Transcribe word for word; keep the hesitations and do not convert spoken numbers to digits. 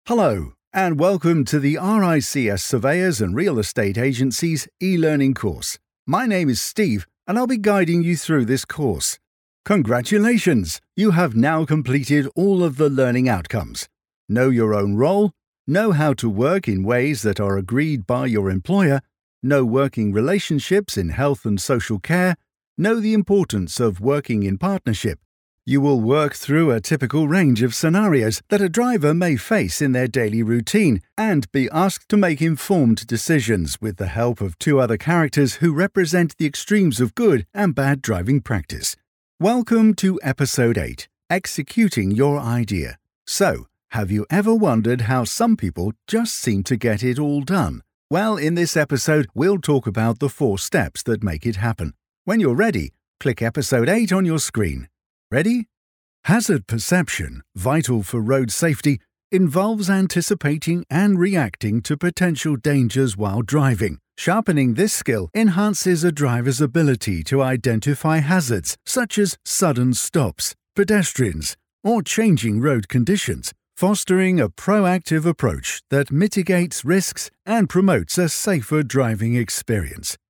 Hello, and welcome to the R I C S Surveyors and Real Estate Agencies e-learning course. My name is Steve, and I'll be guiding you through this course. Congratulations! You have now completed all of the learning outcomes. Know your own role, know how to work in ways that are agreed by your employer, know working relationships in health and social care, know the importance of working in partnership. You will work through a typical range of scenarios that a driver may face in their daily routine and be asked to make informed decisions with the help of two other characters who represent the extremes of good and bad driving practice. Welcome to Episode eight, Executing Your Idea. So, have you ever wondered how some people just seem to get it all done? Well, in this episode, we'll talk about the four steps that make it happen. When you're ready, click Episode eight on your screen. Ready? Hazard perception, vital for road safety, involves anticipating and reacting to potential dangers while driving. Sharpening this skill enhances a driver's ability to identify hazards such as sudden stops, pedestrians, or changing road conditions, fostering a proactive approach that mitigates risks and promotes a safer driving experience.